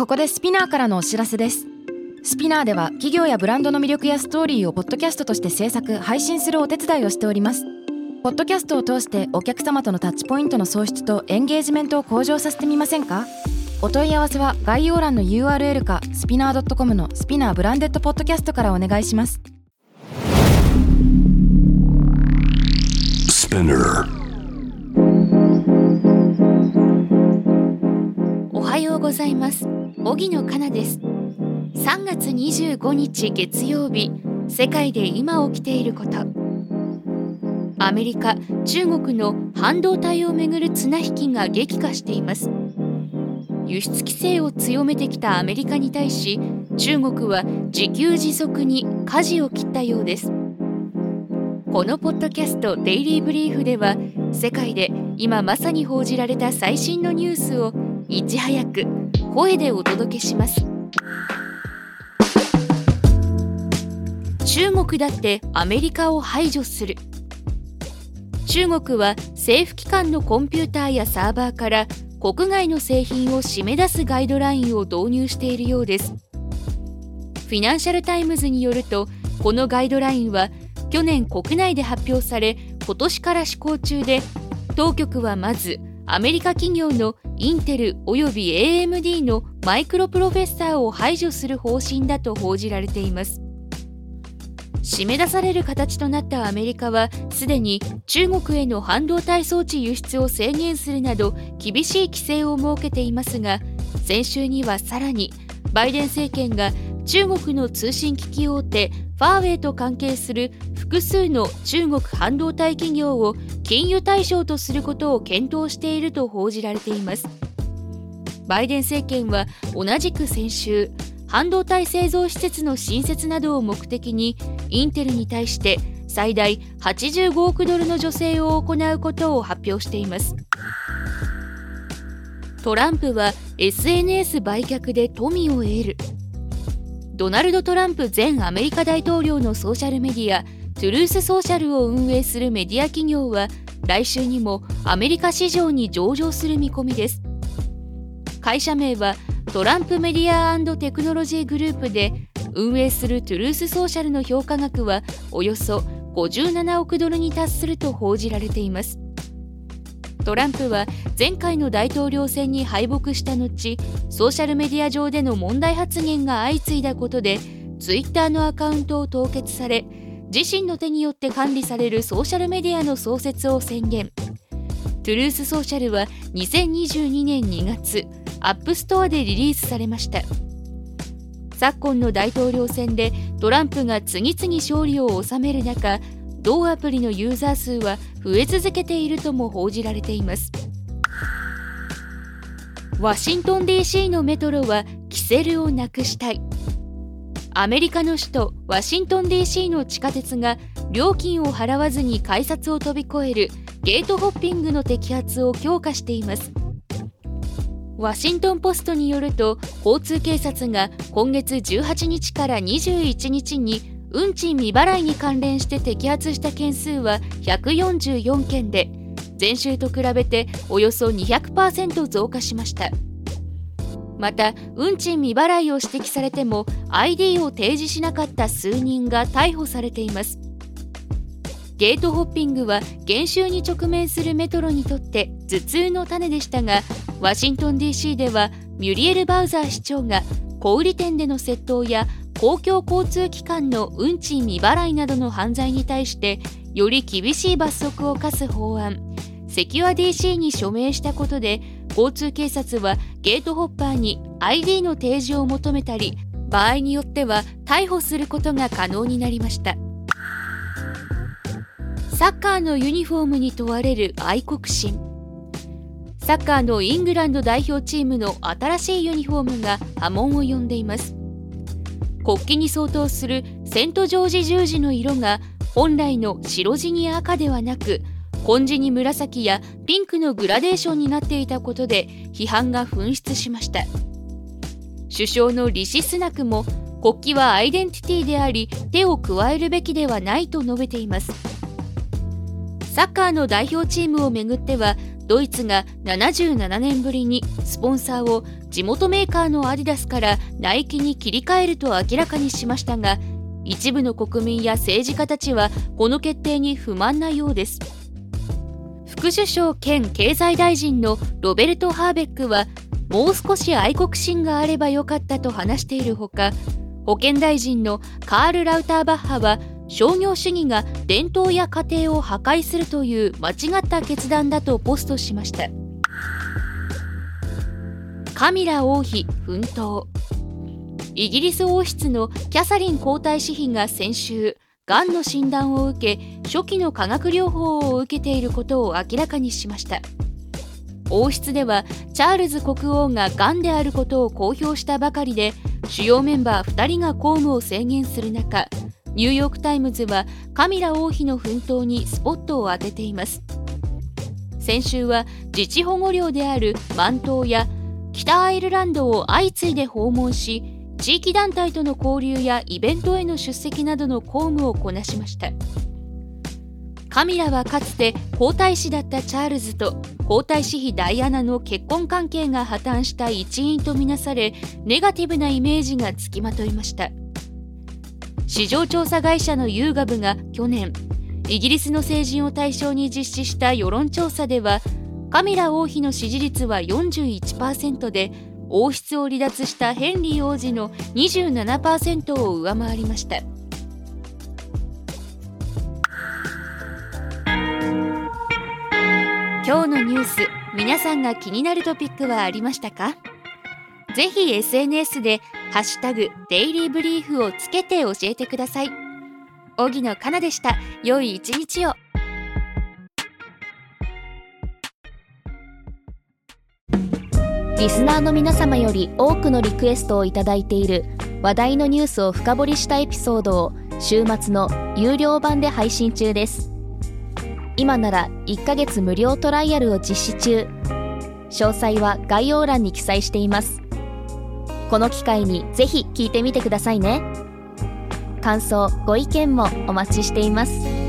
ここでスピナーからのお知らせです。スピナーでは企業やブランドの魅力やストーリーをポッドキャストとして制作・配信するお手伝いをしております。ポッドキャストを通してお客様とのタッチポイントの創出とエンゲージメントを向上させてみませんか？お問い合わせは概要欄の URL かスピナー .com のスピナーブランデッドポッドキャストからお願いします。 おはようございます。荻野かなです。3月25日月曜日、世界で今起きていること。アメリカ、中国の半導体をめぐる綱引きが激化しています。輸出規制を強めてきたアメリカに対し、中国は自給自足に舵を切ったようです。このポッドキャストデイリーブリーフでは、世界で今まさに報じられた最新のニュースをいち早く声でお届けします。中国だってアメリカを排除する。中国は政府機関のコンピューターやサーバーから国外の製品を締め出すガイドラインを導入しているようです。フィナンシャルタイムズによると、このガイドラインは去年国内で発表され、今年から施行中で、当局はまずアメリカ企業のインテルおよび AMD のマイクロプロフェッサーを排除する方針だと報じられています。締め出される形となったアメリカは、すでに中国への半導体装置輸出を制限するなど厳しい規制を設けていますが、先週にはさらにバイデン政権が中国の通信機器大手ファーウェイと関係する複数の中国半導体企業を禁輸対象とすることを検討していると報じられています。バイデン政権は同じく先週、半導体製造施設の新設などを目的にインテルに対して最大85億ドルの助成を行うことを発表しています。トランプは SNS 売却で富を得る。ドナルド・トランプ前アメリカ大統領のソーシャルメディアトゥルースソーシャルを運営するメディア企業は、来週にもアメリカ市場に上場する見込みです。会社名はトランプメディア&テクノロジーグループで、運営するトゥルースソーシャルの評価額はおよそ57億ドルに達すると報じられています。トランプは前回の大統領選に敗北した後、ソーシャルメディア上での問題発言が相次いだことで、ツイッターのアカウントを凍結され、自身の手によって管理されるソーシャルメディアの創設を宣言。トゥルースソーシャルは2022年2月、アップストアでリリースされました。昨今の大統領選でトランプが次々勝利を収める中、同アプリのユーザー数は増え続けているとも報じられています。ワシントン DC のメトロはキセルをなくしたい。アメリカの首都ワシントン DC の地下鉄が料金を払わずに改札を飛び越えるゲートホッピングの摘発を強化しています。ワシントンポストによると、交通警察が今月18日から21日に運賃未払いに関連して摘発した件数は144件で、前週と比べておよそ 200% 増加しました。また、運賃未払いを指摘されても ID を提示しなかった数人が逮捕されています。ゲートホッピングは減収に直面するメトロにとって頭痛の種でしたが、ワシントン DC ではミュリエル・バウザー市長が小売店での窃盗や公共交通機関の運賃未払いなどの犯罪に対してより厳しい罰則を課す法案、セキュア DC に署名したことで、交通警察はゲートホッパーに ID の提示を求めたり、場合によっては逮捕することが可能になりました。サッカーのユニフォームに問われる愛国心。サッカーのイングランド代表チームの新しいユニフォームが波紋を呼んでいます。国旗に相当するセントジョージ十字の色が本来の白地に赤ではなく、紺地に紫やピンクのグラデーションになっていたことで批判が噴出しました。首相のリシ・スナクも、国旗はアイデンティティであり手を加えるべきではないと述べています。サッカーの代表チームをめぐっては、 ドイツが77年ぶりにスポンサーを地元メーカーのアディダスからナイキに切り替えると明らかにしましたが、一部の国民や政治家たちはこの決定に不満なようです。副首相兼経済大臣のロベルト・ハーベックは、もう少し愛国心があればよかったと話しているほか、保健大臣のカール・ラウターバッハは、商業主義が伝統や家庭を破壊するという間違った決断だとポストしました。カミラ王妃奮闘。イギリス王室のキャサリン皇太子妃が先週、がんの診断を受け、初期の化学療法を受けていることを明らかにしました。王室ではチャールズ国王ががんであることを公表したばかりで、主要メンバー2人が公務を制限する中、ニューヨークタイムズはカミラ王妃の奮闘にスポットを当てています。先週は自治保護領であるマン島や北アイルランドを相次いで訪問し、地域団体との交流やイベントへの出席などの公務をこなしました。カミラはかつて皇太子だったチャールズと皇太子妃ダイアナの結婚関係が破綻した一因とみなされ、ネガティブなイメージがつきまといました。市場調査会社のユーガブが去年、イギリスの成人を対象に実施した世論調査では、カミラ王妃の支持率は 41% で、王室を離脱したヘンリー王子の 27% を上回りました。今日のニュース、皆さんが気になるトピックはありましたか？ぜひ SNS でハッシュタグデイリーブリーフをつけて教えてください。荻野かなでした。良い一日を。 リスナーの皆様より多くのリクエストをいただいている話題のニュースを深掘りしたエピソードを週末の有料版で配信中です。今なら1ヶ月無料トライアルを実施中。詳細は概要欄に記載しています。この機会にぜひ聞いてみてくださいね。感想、ご意見もお待ちしています。